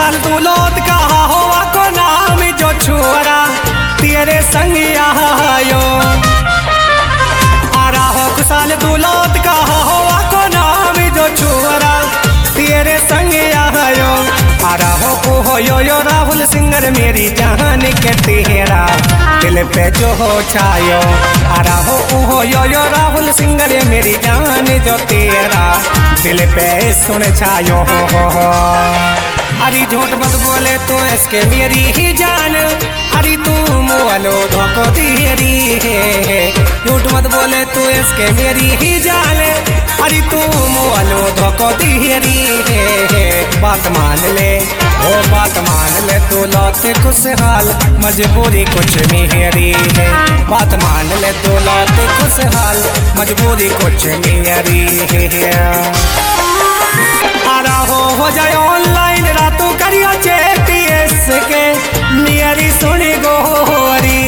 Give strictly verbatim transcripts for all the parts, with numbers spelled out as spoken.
खुशहाल तू लौट कहा हुआ को नाम जो छोरा तेरे संग आयो। आरा हो खुशहाल तू लौट कहा हुआ को नाम जो छोरा तेरे संग आयो। आरा हो ओ हो यो यो राहुल सिंगर मेरी जान के तेरा दिल पे जो हो छायो। आरा हो ओ हो यो यो राहुल सिंगर मेरी जान जो तेरा दिल पे सुन छायो हो हो हो। अरे झूठ मत बोले तो इसके मेरी ही जान अरे तू मोलो धोखो तेरी है। झूठ मत बोले तो इसके मेरी ही जान अरे तू मोलो धोखो तेरी है। बात मान ले ओ बात मान ले तू लौटे खुशहाल मजबूरी कुछ मेरी है। बात मान ले तू लौटे खुशहाल मजबूरी कुछ मेरी है। आरा हो हो जाए ऑनलाइन रातों करियो चेटीएस के मेरी सुनी गोरी।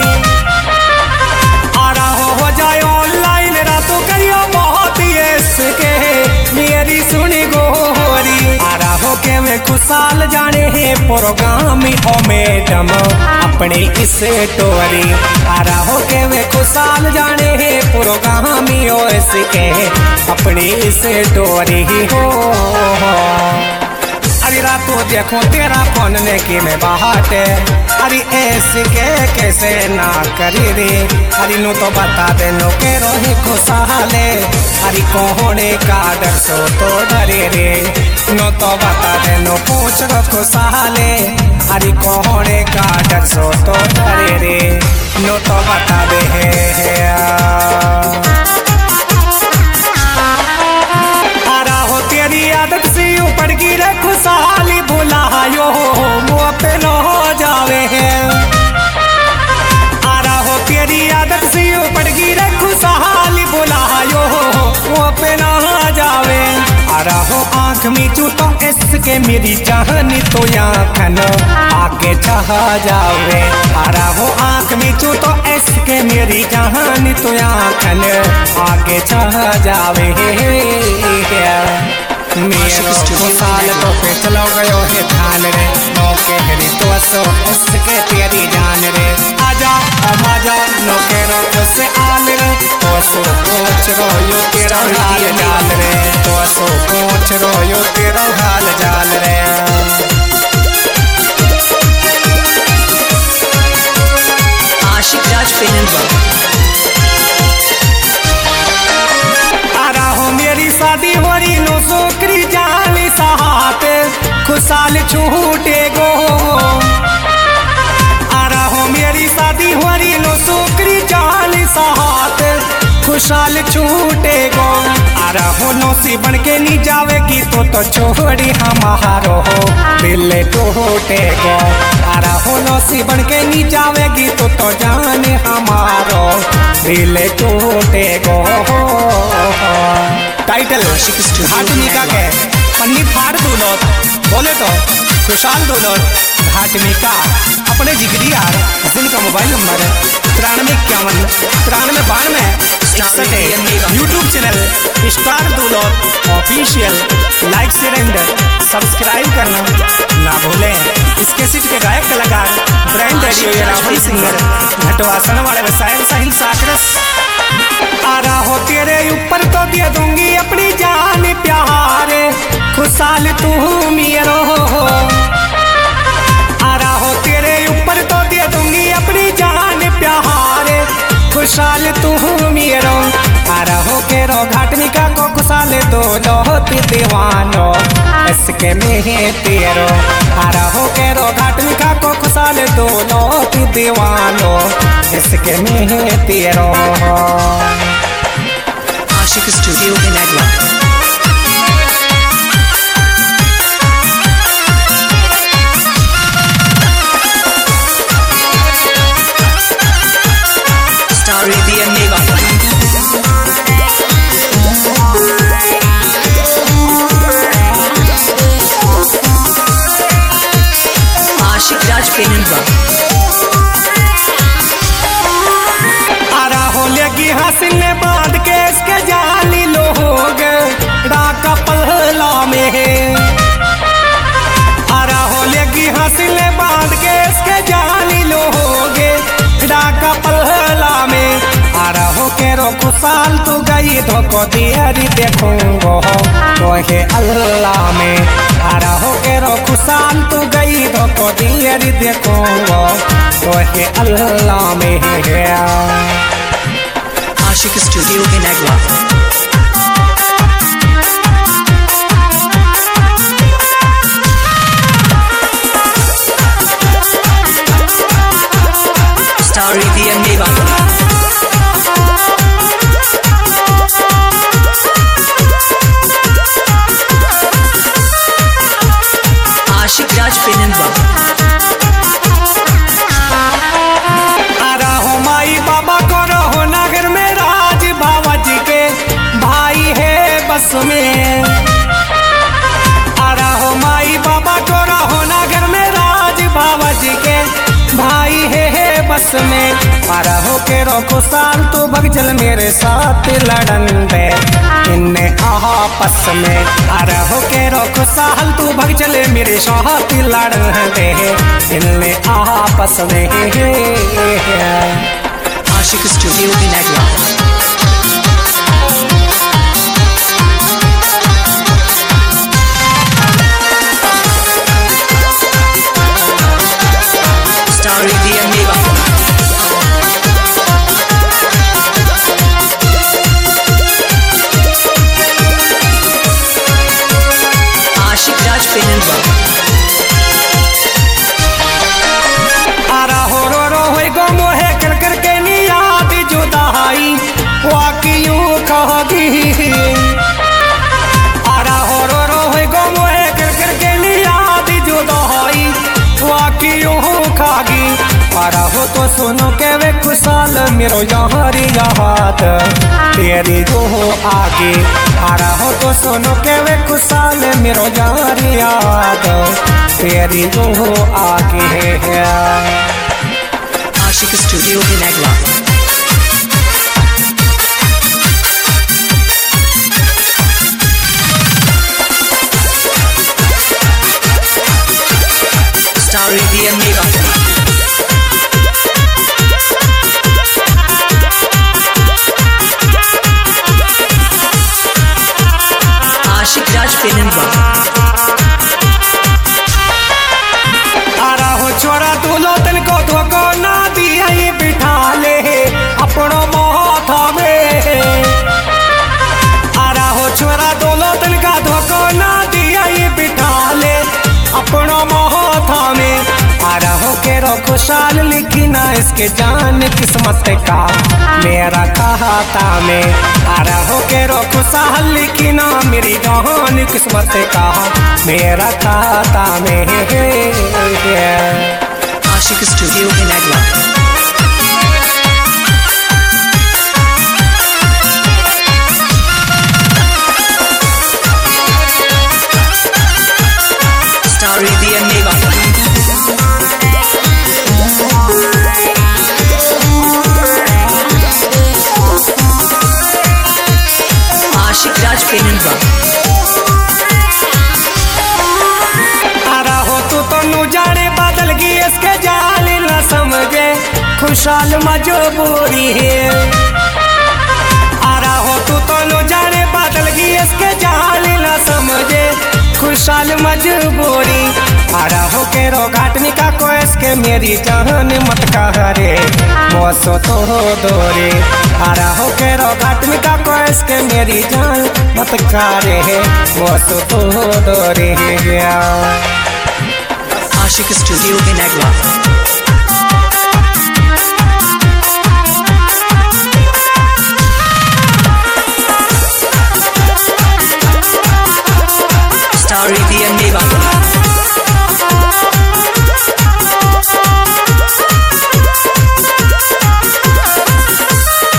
आरा हो हो जाए ऑनलाइन रातों करियो बहुत एस के मेरी सुनी गोरी। आरा हो के मैं खुशहाल जाने है प्रोग्रामी ओ मैडम अपने इस टोरी। आरा हो के मैं खुशहाल जाने है प्रोग्रामी ओ इसके अपनी इस टोरी हो। अरे रातों देखो तेरा फोन ने की में बाहटे अरे ऐसे के कैसे ना करी रे। अरे नो तो बता दे नो के रोही खुशहाले अरे कोहने का डर सो तो डरे रे। नो तो बता दे नो पूछ रो खुशहाले अरे कोहने का डर सो तो डरे रे। नो तो बता दे है आरा हो तेरी आदत से ऊपर गिरे खुशहाली भुलायो मुँह पे न हो जावे है। आरा हो तेरी आदत से ऊपर गिरे खुशहाली भुलायो मुँह पे न हो जावे। आरा हो आँख में चूतो इसके मेरी चाहनी तो आँखन आगे चाह जावे। आरा हो आँख में चूतो इसके मेरी चाहनी तो आँखन आगे चाह जावे। मेरो खुशहाल तो पे चलो गयो है ध्यान रे नौके हरी तो सो इसके तेरी जान रे। आजा अब आजा नौके रो उससे आल रे तो सो पूछ रो यो तेरा हाल जाल रे। तो सो पूछ रो यो तेरा हाल जाल रे। आशिक राज पेनन आरा हो मेरी शादी हो रही नो सोकरी जानी साथ खुशहाल छूटे गो। आरा हो मेरी शादी हो रही नो सोकरी जानी साथ खुशहाल छूटे गो। आरा हो नौसी बन के नहीं जावेगी तो तो छोड़ी हमारो हो दिल टूटे गो। आरा हो नौसी बन के नहीं जावेगी तो तो जाने हमारो दिल टूटे गो। टाइटल घाटनिका के पन्नी फाड़ दो लोग बोले तो खुशहाल दो लोग घाटनिका अपने जिगरी यार जिनका मोबाइल नंबर है तिरानवे इक्यावन तिरानवे बानवे इकसठ है। यूट्यूब चैनल स्टार दो लोग official like share and subscribe करना ना भूलें। इसके सीट के गायक कलाकार brand radio Rahul singer Ghatwasan वाले व्यवसाय साहिल साकरस। आरा हो तेरे ऊपर तो दे दूंगी अपनी जान प्यारे खुशहाल तू मेरो हो। आरा हो तेरे ऊपर तो दे दूंगी अपनी जान प्यारे खुशहाल तू मेरो। आरा हो के रो घाटनिका को खुशहाल दो लोती दीवानो इसके में तेरो। आरा हो के रो घाटनिका को खुशहाल दो लोती दीवानो इसके में तेरो। Aashiq studio in Agwa। Star Arabian Neva। आशिक राज पेनन आरा हो लेगी हंसने बाद के इसके जाली लोग को दियारी देखूंगो तोहे अल्लाह में आरा हो के रो खुशाल तू गई तो को दियारी देखूंगो तोहे अल्लाह में Aashiq studio in Agwa. Star Riddhi and Neva. आशिक राज पेननवा. आरा हो माई बाबा को रहो नगर में राज बाबा जी के भाई है बस में। आरा हो माई बाबा को रहो नगर में राज बाबा जी के भाई है, है बस में। आरा हो के रोको साल तू भग चल मेरे साथ लड़न दे इन्ने आपस में। आरा हो के रोको साल तू भग चले मेरे साथ लड़न दे इन्ने आपस में। Aashiq studio in Agwa. Star Riddhi and Neva. आशिक राज पेननवा. आरा हो रो रो होई गो मोहे कर कर के नियाद जुदाई वाकियू कहोगी। आरा हो रो रो होई गो मोहे कर कर के नियाद जुदाई वाकियू खागी। आरा हो तो सुनो के वे खुशाल मेरो यारी याद तेरी जो हो आगे। आरा हो तो सुनो के वे खुशाल मेरो यारी याद तेरी जो हो आगे। Aashiq studio in Agwa. Star Riddhi and Neva. आशिक राज पेननवा. आरा हो छोरा तू लोतन को धोखो ना दिया ये बिठा ले अपनो माथा में। आरा हो छोरा तू लोतन का धोखो ना दिया ये बिठा ले अपनो माथा में। आरा हो के रो खुशाल लिखी ना इसके जान किस्मत का मेरा खाता में। आरा हो के रो खुशाल लिखी ना मेरी जान किस्मत का मेरा खाता में। Aashiq studio in Agwa. Star Riddhi and Neva. आशिक राज पेननवा. आरा हो तू तो नु जाने बादल की इसके जाल न समझे खुशाल मजबूरी है। आरा हो तू तो नु जाने बादल की इसके जाल न समझे खुशाल मजबूरी। आरा हो के रो घाटनी का को इसके मेरी जान मत कहरे मौसो तो हो दोरे। आरा हो के रो घाटनी का को इसके मेरी जान मत कहरे मौसो तो हो दोरे। आशिक स्टूडियो in Agwa.